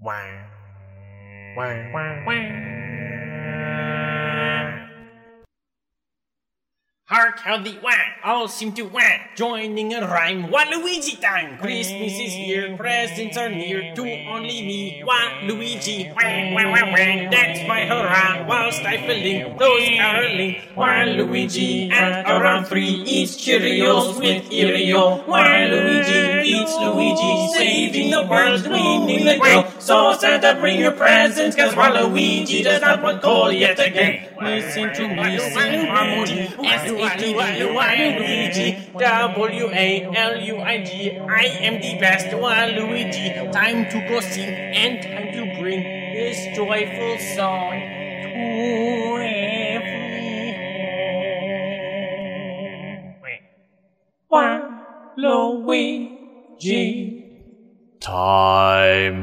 Wah, wah, wah, wah. Hark how the wah all seem to wah, joining a rhyme. Waluigi time! Christmas is here, presents are near to only me. Waluigi, wah, wah, wah, wah. That's my hurrah, while stifling those caroling. Waluigi at around 3 eats Cheerios with Oreo. Waluigi eats Luigi, saving the world, winning the game. So Santa, bring your presents, cause Waluigi does not want coal yet again. Listen to me sing harmony. Waluigi, Waluigi, I am the best Waluigi. Time to go sing and time to bring this joyful song to everyone. Waluigi. Time